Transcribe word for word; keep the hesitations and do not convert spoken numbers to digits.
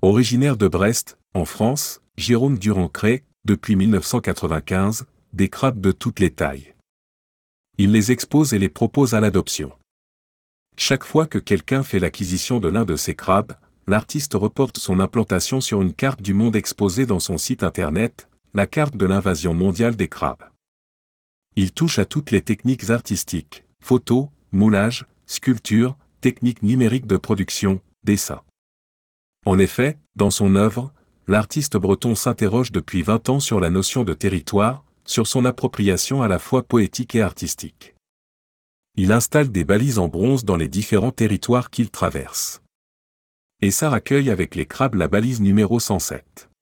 Originaire de Brest, en France, Jérôme Durand crée, depuis mille neuf cent quatre-vingt-quinze, des crabes de toutes les tailles. Il les expose et les propose à l'adoption. Chaque fois que quelqu'un fait l'acquisition de l'un de ces crabes, l'artiste reporte son implantation sur une carte du monde exposée dans son site internet, la carte de l'invasion mondiale des crabes. Il touche à toutes les techniques artistiques, photos, moulage, sculpture, techniques numériques de production, dessin. En effet, dans son œuvre, l'artiste breton s'interroge depuis vingt ans sur la notion de territoire, sur son appropriation à la fois poétique et artistique. Il installe des balises en bronze dans les différents territoires qu'il traverse. Essart accueille avec les crabes la balise numéro cent sept.